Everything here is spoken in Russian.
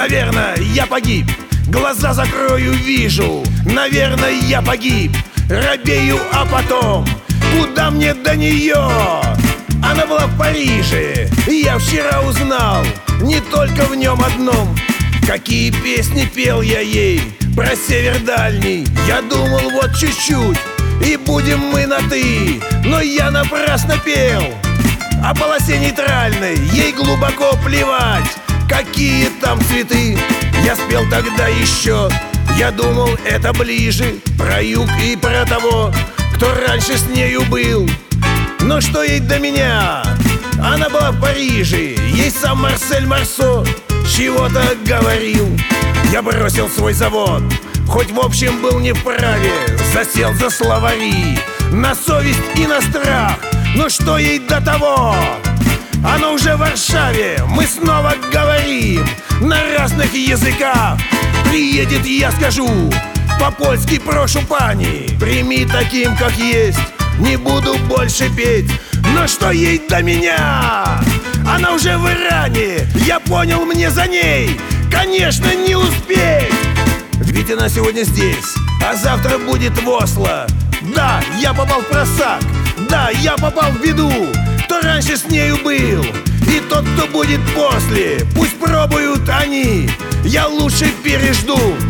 Наверное, я погиб, глаза закрою, вижу. Наверное, я погиб, робею, а потом куда мне до нее? Она была в Париже, я вчера узнал, не только в нем одном. Какие песни пел я ей про север дальний. Я думал, вот чуть-чуть, и будем мы на «ты». Но я напрасно пел о полосе нейтральной. Ей глубоко плевать, какие там цветы. Я спел тогда еще, я думал, это ближе, про юг и про того, кто раньше с нею был. Но что ей до меня? Она была в Париже, ей сам Марсель Марсо чего-то говорил. Я бросил свой завод, хоть в общем был не вправе, засел за словари, на совесть и на страх. Но что ей до того? Она уже в Варшаве, мы снова говорим на разных языках. Приедет, я скажу, по-польски прошу пани, прими таким, как есть, не буду больше петь. Но что ей до меня? Она уже в Иране, я понял, мне за ней, конечно, не успеть. Ведь она сегодня здесь, а завтра будет в Осло. Да, я попал в просак, да, я попал в беду. Кто раньше с нею был, и тот, кто будет после, пусть пробуют они, я лучше пережду.